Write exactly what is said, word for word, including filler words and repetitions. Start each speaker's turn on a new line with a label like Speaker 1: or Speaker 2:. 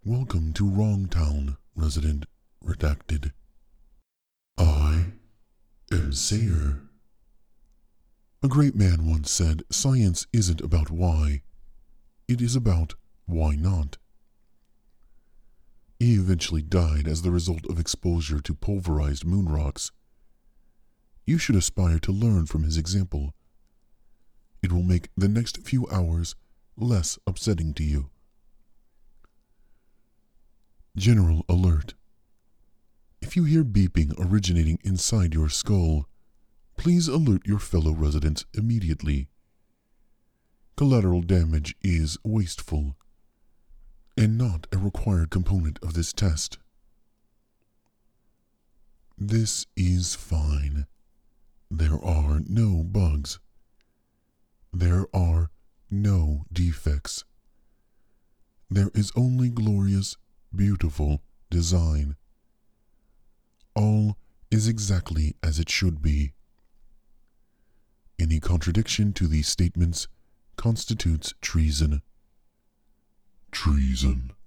Speaker 1: Welcome to Wrongtown, resident redacted. I am Sayer. A great man once said, science isn't about why, it is about why not. He eventually died as the result of exposure to pulverized moon rocks. You should aspire to learn from his example. It will make the next few hours less upsetting to you. General alert. If you hear beeping originating inside your skull, please alert your fellow residents immediately. Collateral damage is wasteful and not a required component of this test. This is fine. There are no bugs. There are no defects. There is only glorious, beautiful design. All is exactly as it should be. Any contradiction to these statements constitutes treason. Treason.